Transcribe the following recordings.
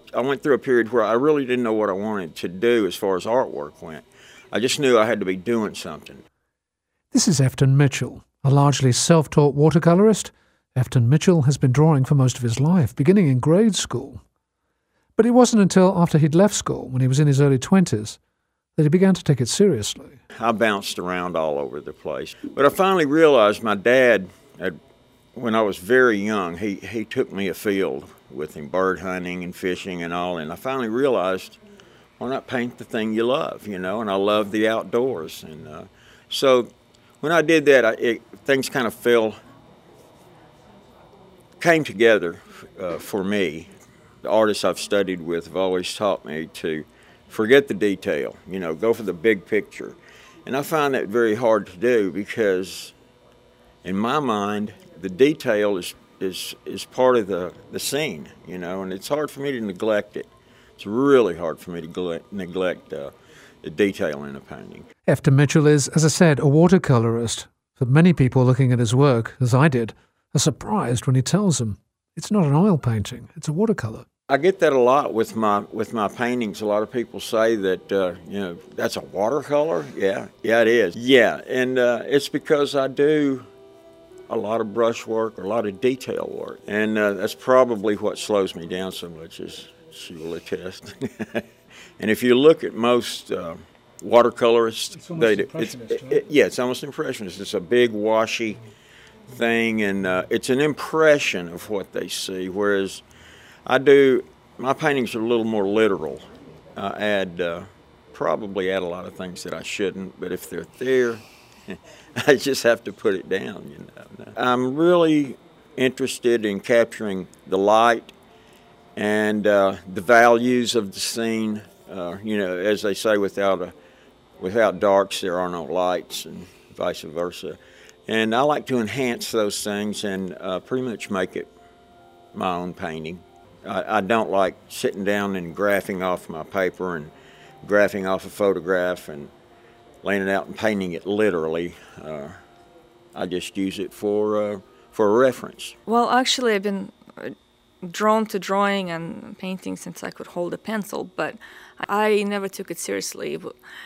I went through a period where I really didn't know what I wanted to do as far as artwork went. I just knew I had to be doing something. This is Efton Mitchell, a largely self-taught watercolourist. Efton Mitchell has been drawing for most of his life, beginning in grade school. But it wasn't until after he'd left school, when he was in his early 20s, that he began to take it seriously. I bounced around all over the place. But I finally realized my dad, when I was very young, he took me afield with him, bird hunting and fishing and all, and I finally realized, why not paint the thing you love, and I love the outdoors. And so when I did that, things kind of came together for me. The artists I've studied with have always taught me to forget the detail, go for the big picture. And I find that very hard to do because, in my mind, the detail is part of the scene, and it's hard for me to neglect it. It's really hard for me to neglect the detail in a painting. Efton Mitchell is, as I said, a watercolourist. But many people looking at his work, as I did, are surprised when he tells them it's not an oil painting, it's a watercolour. I get that a lot with my paintings. A lot of people say that, that's a watercolor. Yeah, it is. Yeah, and it's because I do a lot of brush work or a lot of detail work. And that's probably what slows me down so much, as she will attest. And if you look at most watercolorists, it's almost impressionist, right? It's almost impressionist. It's a big washy thing, and it's an impression of what they see, whereas my paintings are a little more literal. I probably add a lot of things that I shouldn't, but if they're there, I just have to put it down, I'm really interested in capturing the light and the values of the scene. As they say, without darks there are no lights, and vice versa. And I like to enhance those things and pretty much make it my own painting. I don't like sitting down and graphing off my paper and graphing off a photograph and laying it out and painting it literally. I just use it for a reference. Well, actually, I've been drawn to drawing and painting since I could hold a pencil, but I never took it seriously.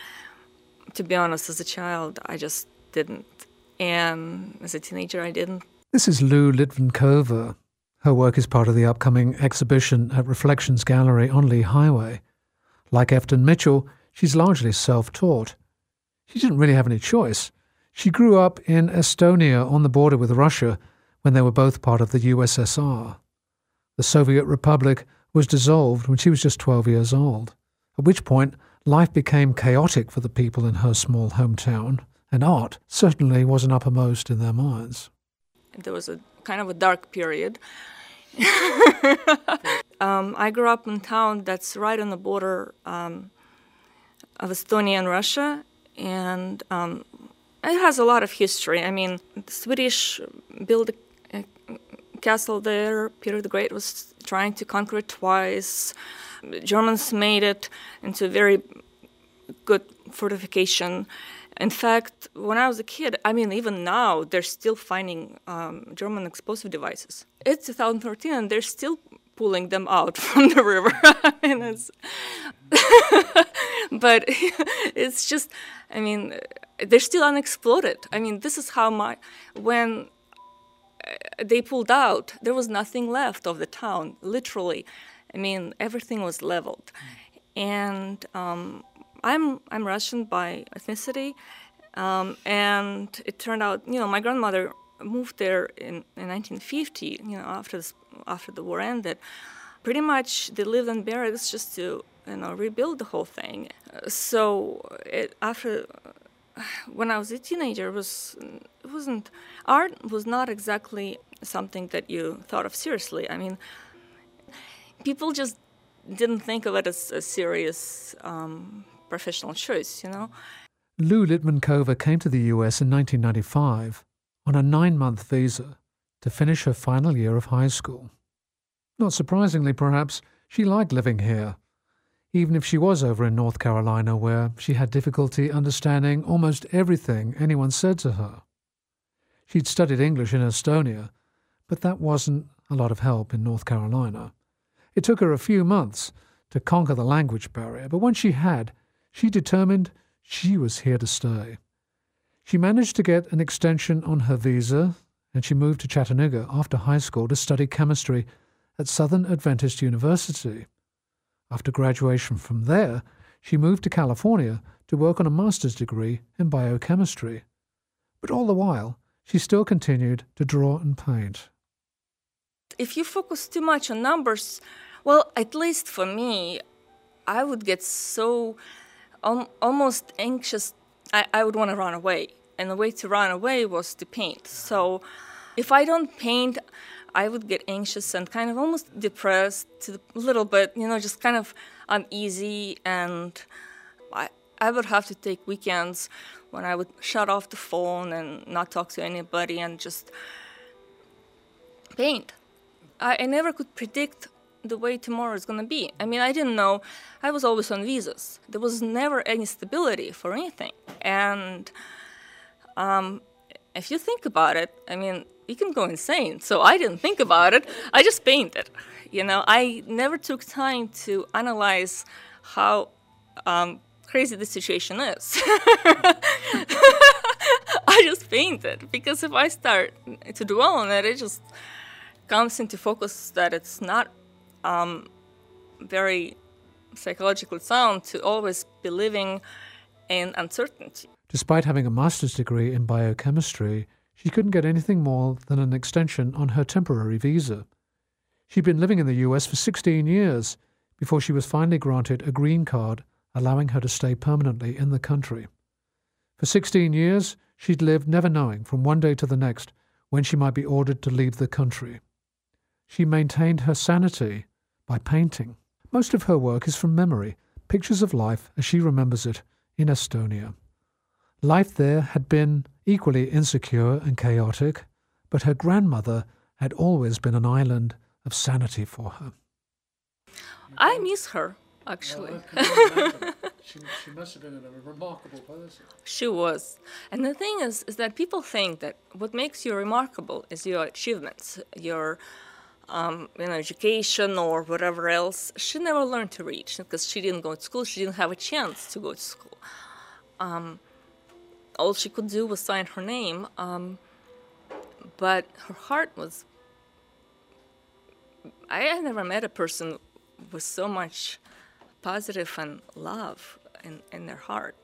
To be honest, as a child, I just didn't. And as a teenager, I didn't. This is Lou Litvinkova. Her work is part of the upcoming exhibition at Reflections Gallery on Lee Highway. Like Efton Mitchell, she's largely self-taught. She didn't really have any choice. She grew up in Estonia on the border with Russia when they were both part of the USSR. The Soviet Republic was dissolved when she was just 12 years old, at which point life became chaotic for the people in her small hometown, and art certainly wasn't uppermost in their minds. There was a kind of a dark period. I grew up in a town that's right on the border of Estonia and Russia, and it has a lot of history. I mean, the Swedish built a castle there. Peter the Great was trying to conquer it twice. The Germans made it into a very good fortification. In fact, when I was a kid, even now, they're still finding German explosive devices. It's 2013, and they're still pulling them out from the river. But it's just, they're still unexploded. This is how when they pulled out, there was nothing left of the town, literally. Everything was leveled. And I'm Russian by ethnicity, and it turned out, my grandmother moved there in 1950, after the war ended. Pretty much they lived in barracks just to, rebuild the whole thing. When I was a teenager, art was not exactly something that you thought of seriously. People just didn't think of it as a serious professional choice, Lou Litvinkova came to the US in 1995 on a 9-month visa to finish her final year of high school. Not surprisingly, perhaps, she liked living here, even if she was over in North Carolina, where she had difficulty understanding almost everything anyone said to her. She'd studied English in Estonia, but that wasn't a lot of help in North Carolina. It took her a few months to conquer the language barrier, but when she had, she determined she was here to stay. She managed to get an extension on her visa, and she moved to Chattanooga after high school to study chemistry at Southern Adventist University. After graduation from there, she moved to California to work on a master's degree in biochemistry. But all the while, she still continued to draw and paint. If you focus too much on numbers, well, at least for me, I would get so almost anxious. I would want to run away. And the way to run away was to paint. So if I don't paint, I would get anxious and kind of almost depressed a little bit, just kind of uneasy. And I would have to take weekends when I would shut off the phone and not talk to anybody and just paint. I never could predict the way tomorrow is going to be. I mean, I didn't know. I was always on visas. There was never any stability for anything. And if you think about it, I mean, you can go insane. So I didn't think about it. I just painted. I never took time to analyze how crazy the situation is. I just painted, because if I start to dwell on it, it just comes into focus that it's not very psychologically sound to always be living in uncertainty. Despite having a master's degree in biochemistry, she couldn't get anything more than an extension on her temporary visa. She'd been living in the US for 16 years before she was finally granted a green card, allowing her to stay permanently in the country. For 16 years, she'd lived never knowing from one day to the next when she might be ordered to leave the country. She maintained her sanity by painting. Most of her work is from memory, pictures of life as she remembers it in Estonia. Life there had been equally insecure and chaotic, but her grandmother had always been an island of sanity for her. I miss her, actually. She must have been a remarkable person. She was. And the thing is that people think that what makes you remarkable is your achievements, your education or whatever else. She never learned to read because she didn't go to school. She didn't have a chance to go to school. All she could do was sign her name. But her heart was... I had never met a person with so much positive and love in their heart,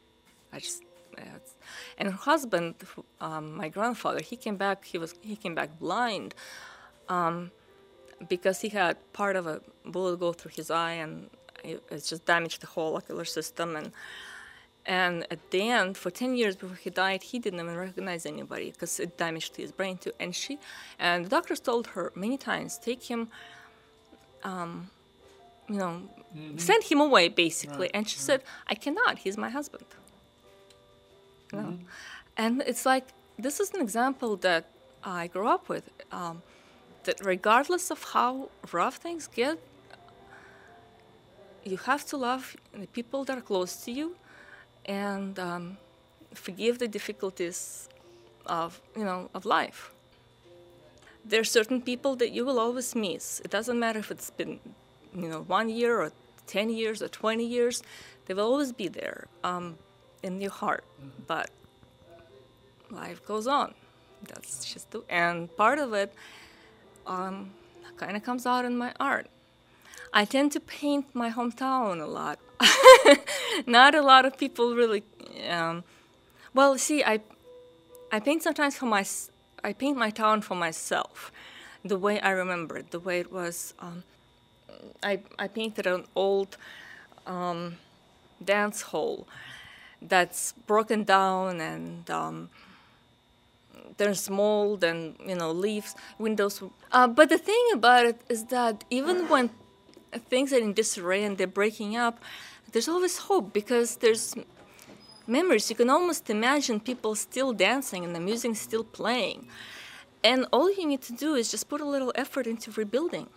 And her husband, my grandfather, he came back blind because he had part of a bullet go through his eye, and it's just damaged the whole ocular system. And at the end, for 10 years before he died, he didn't even recognize anybody because it damaged his brain too. And the doctors told her many times, take him, send him away, basically. Right. And she said, I cannot, he's my husband. And it's like, this is an example that I grew up with, that regardless of how rough things get, you have to love the people that are close to you and forgive the difficulties of life. There are certain people that you will always miss. It doesn't matter if it's been 1 year or 10 years or 20 years, they will always be there in your heart. But life goes on. That's just and part of it kind of comes out in my art. I tend to paint my hometown a lot. Not a lot of people really. Well, see, I paint sometimes I paint my town for myself, the way I remember it, the way it was. I painted an old dance hall that's broken down, and there's mold and leaves, windows. But the thing about it is that even when things are in disarray and they're breaking up, there's always hope because there's memories. You can almost imagine people still dancing and the music still playing. And all you need to do is just put a little effort into rebuilding.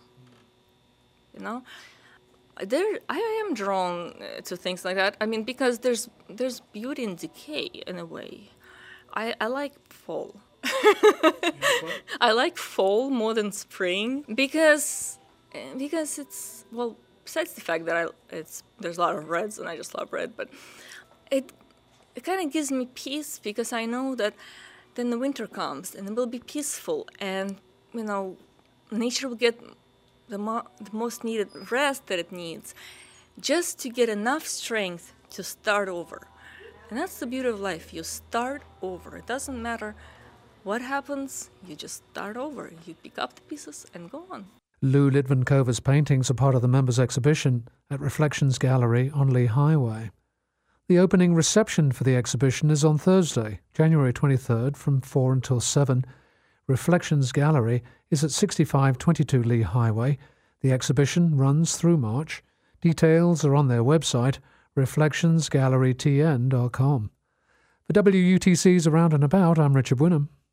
I am drawn to things like that. I mean, because there's beauty in decay in a way. I like fall. I like fall more than spring because Because it's, well, besides the fact that there's a lot of reds and I just love red, but it kind of gives me peace because I know that then the winter comes and it will be peaceful, and nature will get the most needed rest that it needs, just to get enough strength to start over. And that's the beauty of life. You start over. It doesn't matter what happens. You just start over. You pick up the pieces and go on. Lou Litvinkova's paintings are part of the members' exhibition at Reflections Gallery on Lee Highway. The opening reception for the exhibition is on Thursday, January 23rd from 4 until 7. Reflections Gallery is at 6522 Lee Highway. The exhibition runs through March. Details are on their website, reflectionsgallerytn.com. For WUTC's Around and About, I'm Richard Wynnum.